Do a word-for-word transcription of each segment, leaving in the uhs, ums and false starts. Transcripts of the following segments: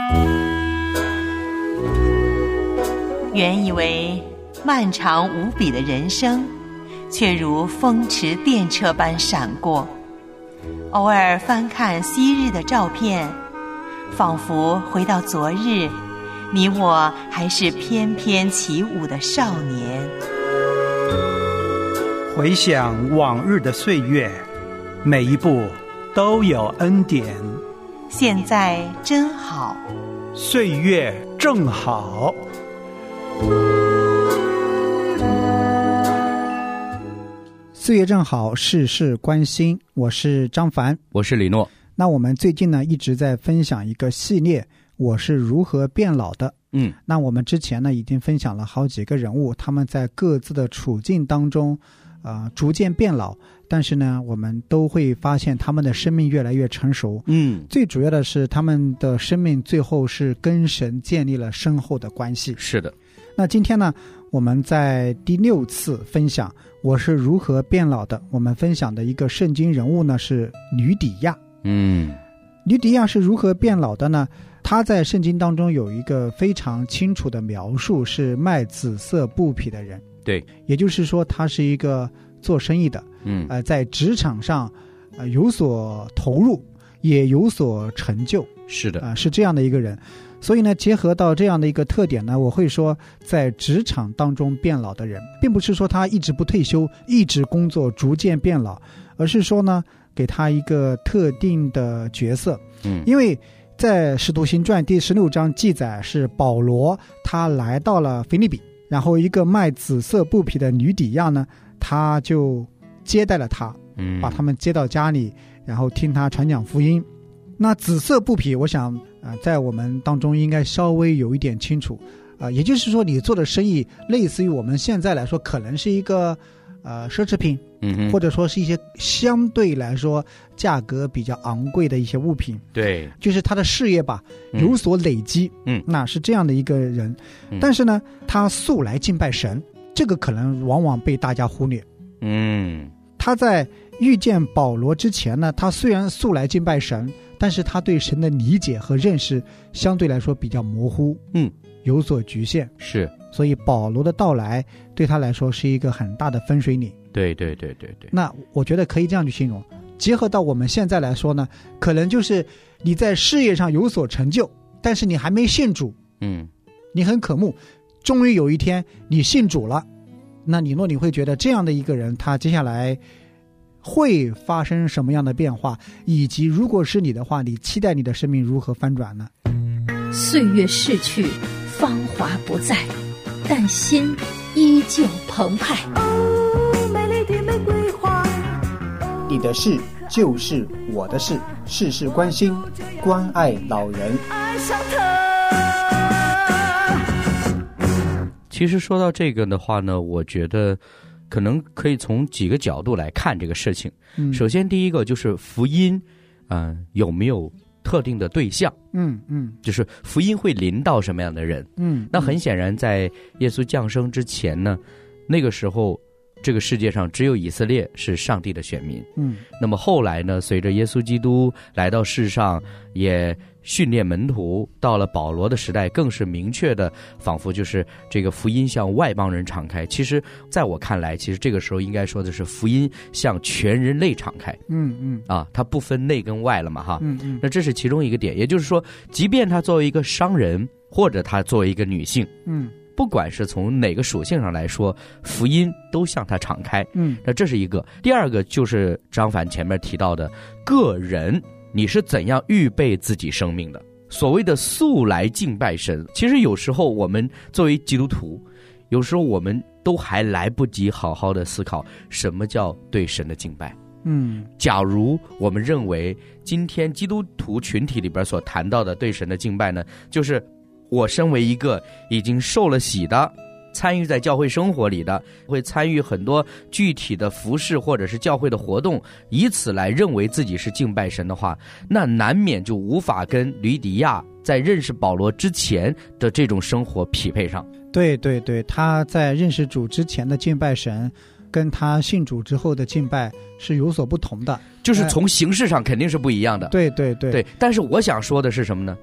原以为漫长无比的人生，却如风驰电掣般闪过。偶尔翻看昔日的照片，仿佛回到昨日，你我还是翩翩起舞的少年。 回想往日的岁月，每一步都有恩典。 现在真好， 岁月正好。 岁月正好，事事关心。我是张凡， 我是李诺。 那我们最近呢一直在分享一个系列，我是如何变老的。 嗯， 那我们之前呢已经分享了好几个人物，他们在各自的处境当中呃，逐渐变老，但是呢我们都会发现他们的生命越来越成熟。 嗯， 最主要的是他们的生命最后是跟神建立了深厚的关系。 是的。 那今天呢我们在第六次分享我是如何变老的，我们分享的一个圣经人物呢是吕底亚。 嗯， 吕底亚是如何变老的呢？他在圣经当中有一个非常清楚的描述，是卖紫色布匹的人。 对， 也就是说他是一个做生意的， 嗯， 呃，在职场上呃有所投入，也有所成就。 是的， 啊、呃，是这样的一个人。所以呢，结合到这样的一个特点呢，我会说，在职场当中变老的人，并不是说他一直不退休，一直工作，逐渐变老，而是说呢，给他一个特定的角色。 嗯， 因为在《使徒行传》第十六章记载，是保罗他来到了腓立比，然后一个卖紫色布匹的吕底亚呢，他就接待了他， 嗯， 把他们接到家里，然后听他传讲福音。那紫色布匹，我想啊、呃，在我们当中应该稍微有一点清楚啊、呃，也就是说，你做的生意类似于我们现在来说，可能是一个呃奢侈品， 嗯， 或者说是一些相对来说价格比较昂贵的一些物品。 对， 就是他的事业吧，有所累积。 嗯， 那是这样的一个人，嗯、但是呢，他素来敬拜神，这个可能往往被大家忽略。 嗯， 他在遇见保罗之前呢，他虽然素来敬拜神，但是他对神的理解和认识相对来说比较模糊， 嗯， 有所局限。 是， 所以保罗的到来对他来说是一个很大的分水岭。 对对对对对。 那我觉得可以这样去形容，结合到我们现在来说呢，可能就是你在事业上有所成就，但是你还没信主， 嗯， 你很渴慕，终于有一天你信主了，那你若你会觉得这样的一个人，他接下来会发生什么样的变化，以及如果是你的话，你期待你的生命如何翻转呢？ 岁月逝去，芳华不再，但心依旧澎湃。 哦，美丽的玫瑰花， 你的事就是我的事，事事关心，关爱老人。 爱上他。 其实说到这个的话呢，我觉得可能可以从几个角度来看这个事情。 嗯、 首先第一个就是福音嗯、呃，有没有特定的对象？ 嗯嗯， 就是福音会临到什么样的人？ 嗯， 那很显然在耶稣降生之前呢，那个时候这个世界上只有以色列是上帝的选民。 嗯， 那么后来呢，随着耶稣基督来到世上，也训练门徒，到了保罗的时代，更是明确的，仿佛就是这个福音向外邦人敞开。其实在我看来，其实这个时候应该说的是福音向全人类敞开。 嗯嗯， 啊，它不分内跟外了嘛，哈。 嗯嗯， 那这是其中一个点，也就是说，即便他作为一个商人，或者他作为一个女性， 嗯， 不管是从哪个属性上来说，福音都向他敞开。 嗯， 那这是一个。第二个就是张凡前面提到的，个人你是怎样预备自己生命的。所谓的素来敬拜神，其实有时候我们作为基督徒，有时候我们都还来不及好好的思考什么叫对神的敬拜。 嗯， 假如我们认为今天基督徒群体里边所谈到的对神的敬拜呢，就是我身为一个已经受了洗的，参与在教会生活里的，会参与很多具体的服事或者是教会的活动，以此来认为自己是敬拜神的话，那难免就无法跟吕底亚在认识保罗之前的这种生活匹配上。 对对对，他在认识主之前的敬拜神跟他信主之后的敬拜是有所不同的， 就是从形式上肯定是不一样的。 对对对对，但是我想说的是什么呢？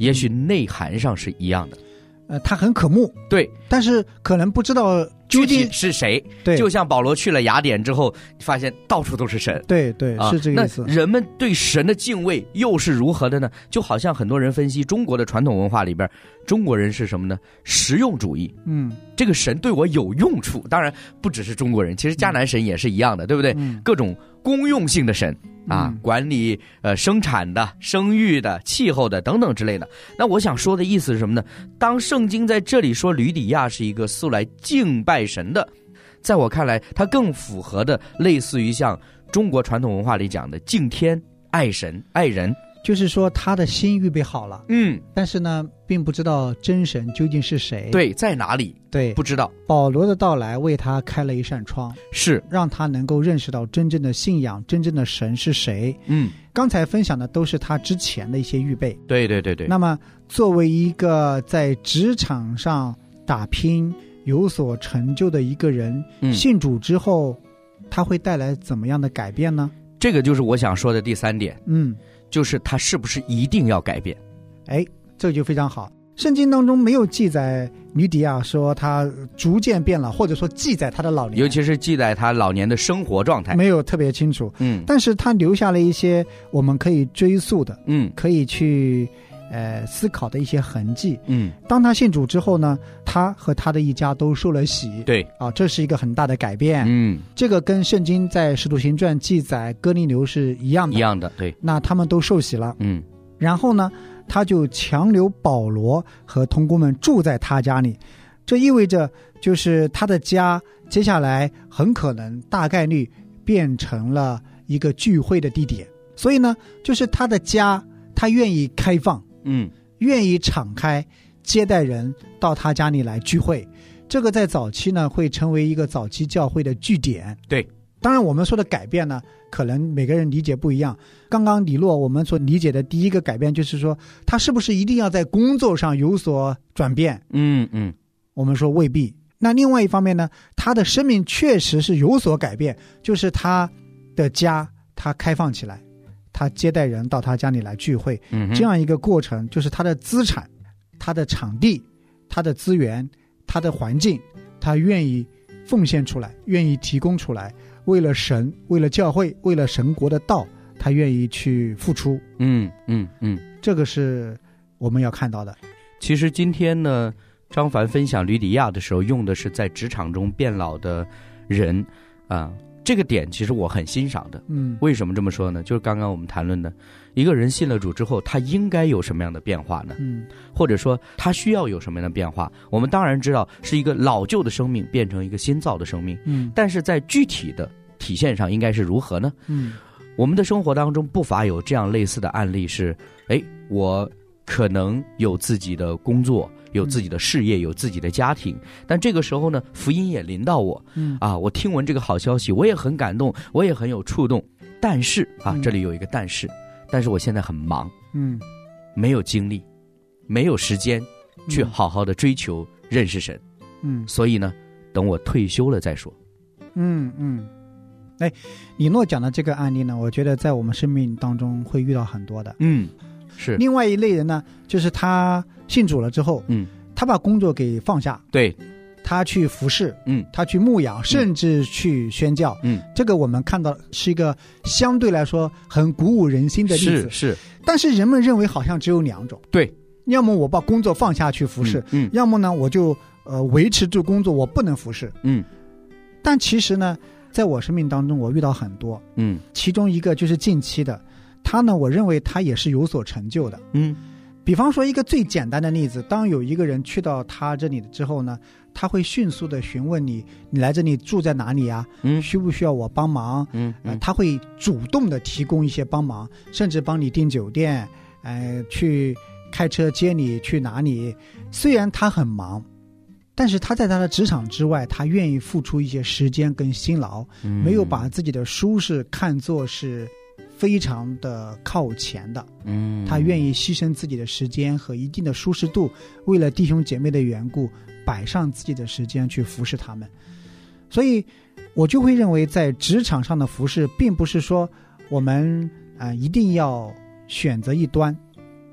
也许内涵上是一样的。 呃，他很渴慕， 对， 但是可能不知道究竟是谁。 对， 就像保罗去了雅典之后，发现到处都是神。 对对， 啊、 是这个意思。 那人们对神的敬畏又是如何的呢？就好像很多人分析中国的传统文化里边，中国人是什么呢？实用主义。 嗯， 这个神对我有用处，当然不只是中国人，其实迦南神也是一样的，对不对？ 嗯、 各种公用性的神。啊， 嗯、 管理呃生产的、生育的、气候的等等之类的。那我想说的意思是什么呢？当圣经在这里说吕底亚是一个素来敬拜神的，在我看来，它更符合的类似于像中国传统文化里讲的敬天、爱神、爱人。 就是说他的心预备好了， 嗯， 但是呢，并不知道真神究竟是谁， 对，在哪里， 对， 不知道。 保罗的到来为他开了一扇窗， 是让他能够认识到真正的信仰，真正的神是谁。 嗯， 刚才分享的都是他之前的一些预备。 对对对对。 那么，作为一个在职场上打拼、有所成就的一个人， 嗯、 信主之后，他会带来怎么样的改变呢？ 这个就是我想说的第三点。 嗯。 就是他是不是一定要改变？ 哎，这就非常好。圣经当中没有记载吕底亚说他逐渐变老，或者说记载他的老年， 尤其是记载他老年的生活状态， 没有特别清楚。 嗯， 但是他留下了一些我们可以追溯的， 嗯， 可以去呃思考的一些痕迹。 嗯， 当他信主之后呢，他和他的一家都受了洗。 对啊，这是一个很大的改变。 嗯， 这个跟圣经在使徒行传记载哥尼流是一样的， 一样的。对， 那他们都受洗了。 嗯， 然后呢，他就强留保罗和同工们住在他家里，这意味着就是他的家接下来很可能大概率变成了一个聚会的地点。所以呢，就是他的家，他愿意开放， 嗯， 愿意敞开接待人到他家里来聚会。这个在早期呢，会成为一个早期教会的据点。 对， 当然我们说的改变呢，可能每个人理解不一样。刚刚李洛我们所理解的第一个改变就是说，他是不是一定要在工作上有所转变？ 嗯嗯， 我们说未必。那另外一方面呢，他的生命确实是有所改变，就是他的家他开放起来，他接待人到他家里来聚会， 嗯， 这样一个过程，就是他的资产、他的场地、他的资源、他的环境，他愿意奉献出来，愿意提供出来，为了神，为了教会，为了神国的道，他愿意去付出。 嗯嗯嗯， 这个是我们要看到的。 其实今天呢，张凡分享吕底亚的时候，用的是在职场中变老的人啊、呃，这个点其实我很欣赏的。 嗯， 为什么这么说呢？就是刚刚我们谈论的，一个人信了主之后，他应该有什么样的变化呢？ 嗯， 或者说他需要有什么样的变化？我们当然知道是一个老旧的生命变成一个新造的生命。 嗯， 但是在具体的体现上应该是如何呢？ 嗯， 我们的生活当中不乏有这样类似的案例是，哎，我可能有自己的工作，有自己的事业，有自己的家庭，但这个时候呢，福音也临到我， 嗯啊，我听闻这个好消息，我也很感动，我也很有触动，但是啊， 嗯这里有一个但是，但是我现在很忙， 嗯， 没有精力，没有时间去好好的追求认识神， 嗯， 所以呢，等我退休了再说。 嗯嗯，哎，李诺讲的这个案例呢，我觉得在我们生命当中会遇到很多的。 嗯，是。 另外一类人呢，就是他信主了之后， 嗯， 他把工作给放下， 对， 他去服侍， 嗯， 他去牧养，甚至去宣教， 嗯， 这个我们看到是一个相对来说很鼓舞人心的例子。 是是。 但是人们认为好像只有两种， 对， 要么我把工作放下去服侍， 嗯，嗯要么呢我就呃维持住工作，我不能服侍， 嗯。 但其实呢，在我生命当中，我遇到很多， 嗯， 其中一个就是近期的，他呢，我认为他也是有所成就的， 嗯， 比方说一个最简单的例子，当有一个人去到他这里之后呢，他会迅速的询问你，你来这里住在哪里啊？ 嗯， 需不需要我帮忙？ 嗯， 呃，他会主动的提供一些帮忙，甚至帮你订酒店，呃，去开车接你去哪里。虽然他很忙，但是他在他的职场之外，他愿意付出一些时间跟辛劳， 嗯， 没有把自己的舒适看作是非常的靠前的。 嗯， 他愿意牺牲自己的时间和一定的舒适度，为了弟兄姐妹的缘故，摆上自己的时间去服侍他们。所以我就会认为，在职场上的服侍并不是说我们啊、呃、一定要选择一端啊、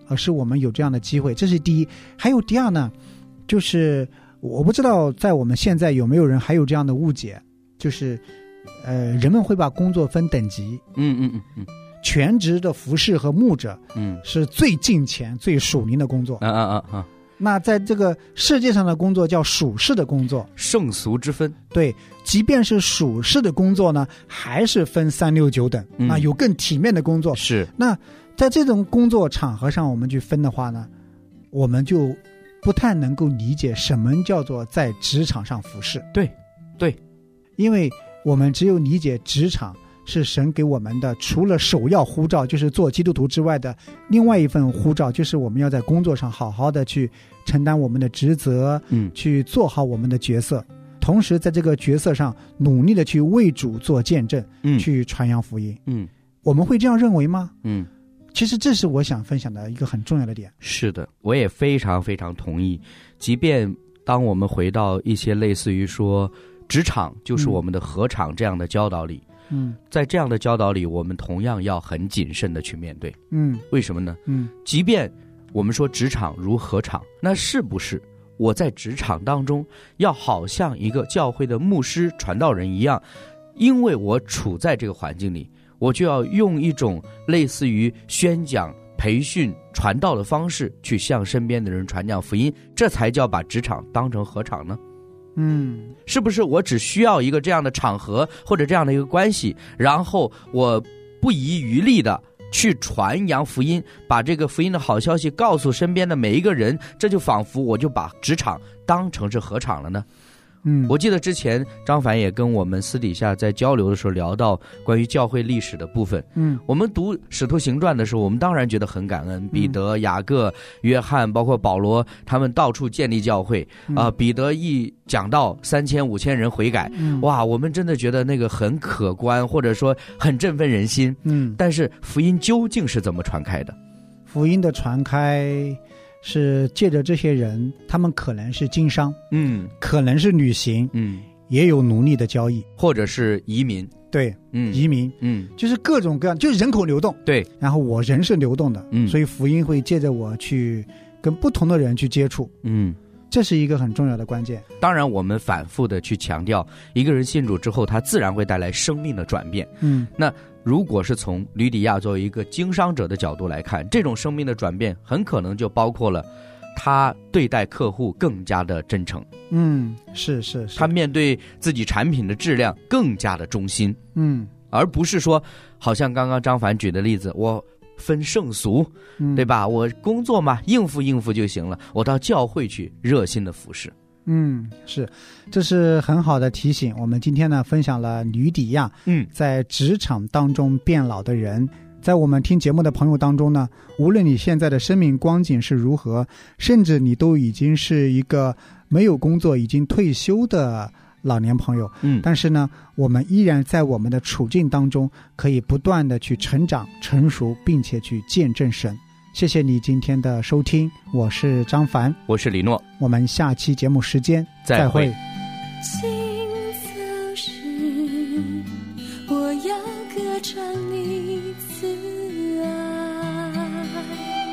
而是我们有这样的机会，这是第一。还有第二呢，就是我不知道在我们现在有没有人还有这样的误解，就是呃，人们会把工作分等级， 嗯嗯嗯嗯， 全职的服侍和牧者， 嗯， 是最敬虔、最属灵的工作。 啊啊啊啊！ 那在这个世界上的工作叫属世的工作， 圣俗之分。 对，即便是属世的工作呢，还是分三六九等。 嗯、 那有更体面的工作是。 那在这种工作场合上，我们去分的话呢，我们就不太能够理解什么叫做在职场上服侍。 对，对， 因为我们只有理解职场是神给我们的除了首要呼召就是做基督徒之外的另外一份呼召，就是我们要在工作上好好的去承担我们的职责， 嗯， 去做好我们的角色，同时在这个角色上努力的去为主做见证， 嗯， 去传扬福音。 嗯， 我们会这样认为吗？ 嗯， 其实这是我想分享的一个很重要的点。 是的，我也非常非常同意。即便当我们回到一些类似于说职场就是我们的禾场这样的教导里， 嗯， 在这样的教导里，我们同样要很谨慎的去面对。 嗯， 为什么呢？ 嗯， 即便我们说职场如禾场，那是不是我在职场当中要好像一个教会的牧师传道人一样，因为我处在这个环境里，我就要用一种类似于宣讲、培训、传道的方式去向身边的人传讲福音，这才叫把职场当成禾场呢？ 嗯， 是不是我只需要一个这样的场合或者这样的一个关系，然后我不遗余力的去传扬福音，把这个福音的好消息告诉身边的每一个人，这就仿佛我就把职场当成是禾场了呢？ 嗯， 我记得之前张凡也跟我们私底下在交流的时候聊到关于教会历史的部分。 嗯， 我们读使徒行传的时候，我们当然觉得很感恩，彼得、雅各、约翰，包括保罗，他们到处建立教会啊、 嗯呃。彼得一讲到三千五千人悔改， 嗯， 哇，我们真的觉得那个很可观，或者说很振奋人心。 嗯， 但是福音究竟是怎么传开的？ 福音的传开是借着这些人，他们可能是经商， 嗯， 可能是旅行， 嗯， 也有奴隶的交易， 或者是移民， 对， 嗯， 移民， 嗯， 就是各种各样，就是人口流动， 对， 然后我人是流动的， 嗯， 所以福音会借着我去跟不同的人去接触， 嗯， 这是一个很重要的关键。 当然我们反复的去强调，一个人信主之后，他自然会带来生命的转变。 嗯， 那如果是从吕底亚作为一个经商者的角度来看，这种生命的转变很可能就包括了他对待客户更加的真诚， 嗯，是是是， 他面对自己产品的质量更加的忠心， 嗯， 而不是说好像刚刚张凡举的例子，我分圣俗， 嗯， 对吧？我工作嘛，应付应付就行了，我到教会去热心的服侍。 嗯，是，这是很好的提醒。我们今天呢分享了吕底亚， 嗯，在职场当中变老的人。在我们听节目的朋友当中呢，无论你现在的生命光景是如何，甚至你都已经是一个没有工作已经退休的老年朋友， 嗯， 但是呢我们依然在我们的处境当中可以不断的去成长成熟，并且去见证神。谢谢你今天的收听，我是张凡， 我是李诺， 我们下期节目时间再会。 今早时我要歌唱你慈爱，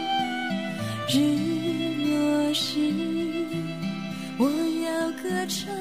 日落时我要歌唱